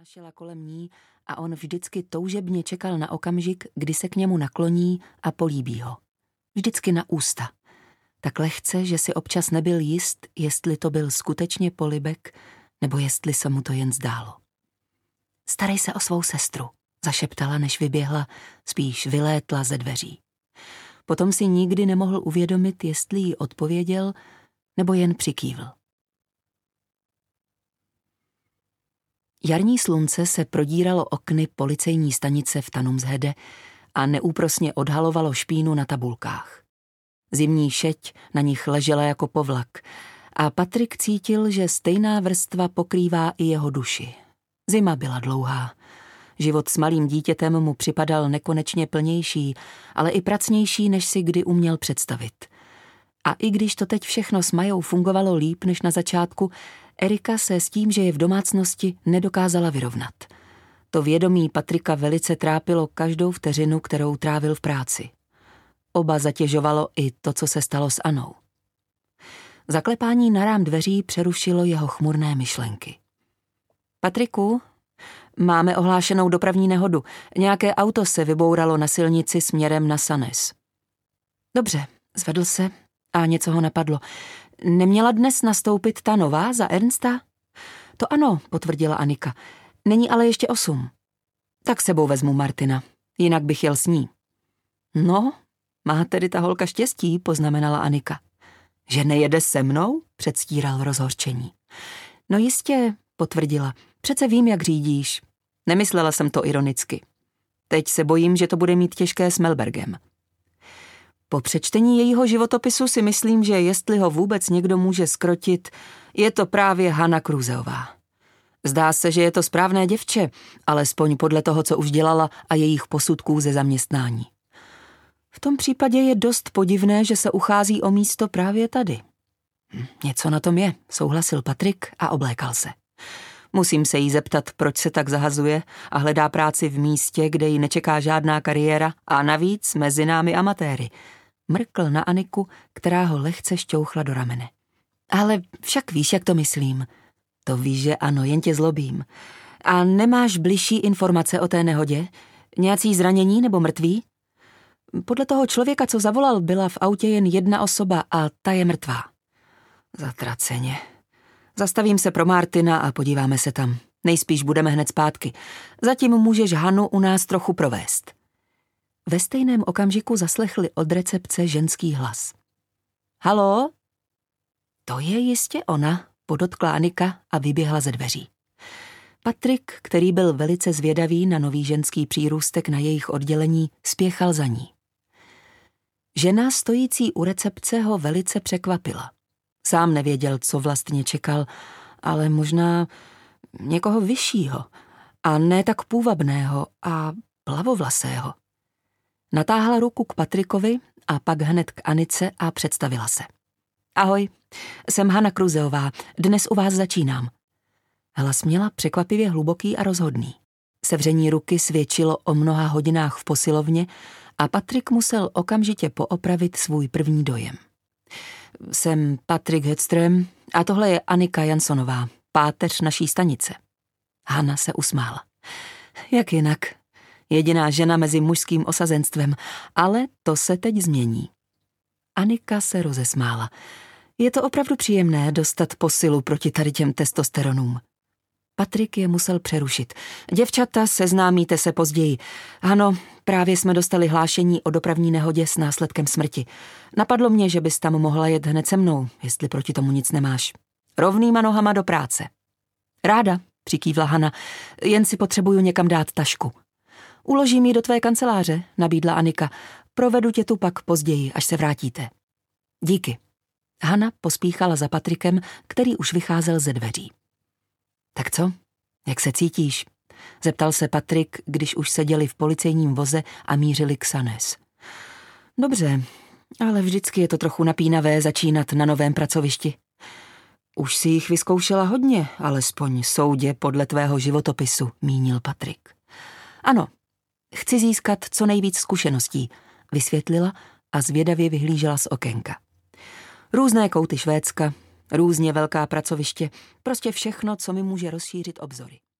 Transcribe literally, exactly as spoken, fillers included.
Šela kolem ní a on vždycky toužebně čekal na okamžik, kdy se k němu nakloní a políbí ho. Vždycky na ústa. Tak lehce, že si občas nebyl jist, jestli to byl skutečně polibek, nebo jestli se mu to jen zdálo. Starej se o svou sestru, zašeptala, než vyběhla, spíš vylétla ze dveří. Potom si nikdy nemohl uvědomit, jestli jí odpověděl, nebo jen přikývl. Jarní slunce se prodíralo okny policejní stanice v Tanumshede a neúprosně odhalovalo špínu na tabulkách. Zimní šeť na nich ležela jako povlak a Patrik cítil, že stejná vrstva pokrývá i jeho duši. Zima byla dlouhá. Život s malým dítětem mu připadal nekonečně plnější, ale i pracnější, než si kdy uměl představit. A i když to teď všechno s Majou fungovalo líp než na začátku, Erika se s tím, že je v domácnosti, nedokázala vyrovnat. To vědomí Patrika velice trápilo každou vteřinu, kterou trávil v práci. Oba zatěžovalo i to, co se stalo s Anou. Zaklepání na rám dveří přerušilo jeho chmurné myšlenky. Patriku, máme ohlášenou dopravní nehodu. Nějaké auto se vybouralo na silnici směrem na Sanes. Dobře, zvedl se a něco ho napadlo. Neměla dnes nastoupit ta nová za Ernsta? To ano, potvrdila Anika. Není ale ještě osm. Tak sebou vezmu Martina, jinak bych jel s ní. No, má tedy ta holka štěstí, poznamenala Anika. Že nejede se mnou? Předstíral rozhořčení. No jistě, potvrdila. Přece vím, jak řídíš. Nemyslela jsem to ironicky. Teď se bojím, že to bude mít těžké s Melbergem. Po přečtení jejího životopisu si myslím, že jestli ho vůbec někdo může skrotit, je to právě Hana Kruseová. Zdá se, že je to správné děvče, alespoň podle toho, co už dělala a jejich posudků ze zaměstnání. V tom případě je dost podivné, že se uchází o místo právě tady. Hm, něco na tom je, souhlasil Patrik a oblékal se. Musím se jí zeptat, proč se tak zahazuje a hledá práci v místě, kde ji nečeká žádná kariéra a navíc mezi námi amatéry. Mrkl na Aniku, která ho lehce šťouchla do ramene. Ale však víš, jak to myslím. To víš, že ano, jen tě zlobím. A nemáš bližší informace o té nehodě? Nějací zranění nebo mrtví? Podle toho člověka, co zavolal, byla v autě jen jedna osoba a ta je mrtvá. Zatraceně. Zastavím se pro Martina a podíváme se tam. Nejspíš budeme hned zpátky. Zatím můžeš Hanu u nás trochu provést. Ve stejném okamžiku zaslechli od recepce ženský hlas. Haló? To je jistě ona, podotkla Anika a vyběhla ze dveří. Patrik, který byl velice zvědavý na nový ženský přírůstek na jejich oddělení, spěchal za ní. Žena stojící u recepce ho velice překvapila. Sám nevěděl, co vlastně čekal, ale možná někoho vyššího a ne tak půvabného a plavovlasého. Natáhla ruku k Patrikovi a pak hned k Anice a představila se. Ahoj, jsem Hana Kruseová, dnes u vás začínám. Hlas měla překvapivě hluboký a rozhodný. Sevření ruky svědčilo o mnoha hodinách v posilovně a Patrik musel okamžitě poopravit svůj první dojem. Jsem Patrik Hedström a tohle je Anika Janssonová, páteř naší stanice. Hana se usmála. Jak jinak? Jediná žena mezi mužským osazenstvem, ale to se teď změní. Anika se rozesmála. Je to opravdu příjemné dostat posilu proti tady těm testosteronům. Patrik je musel přerušit. Děvčata, seznámíte se později. Ano, právě jsme dostali hlášení o dopravní nehodě s následkem smrti. Napadlo mě, že bys tam mohla jet hned se mnou, jestli proti tomu nic nemáš. Rovnýma nohama do práce. Ráda, přikývla Hana, jen si potřebuju někam dát tašku. Uložím ji do tvé kanceláře, nabídla Anika. Provedu tě tu pak později, až se vrátíte. Díky. Hana pospíchala za Patrikem, který už vycházel ze dveří. Tak co? Jak se cítíš? Zeptal se Patrik, když už seděli v policejním voze a mířili k Sanes. Dobře, ale vždycky je to trochu napínavé začínat na novém pracovišti. Už si jich vyzkoušela hodně, alespoň soudě podle tvého životopisu, mínil Patrik. Ano, chci získat co nejvíc zkušeností, vysvětlila a zvědavě vyhlížela z okénka. Různé kouty Švédska, různě velká pracoviště, prostě všechno, co mi může rozšířit obzory.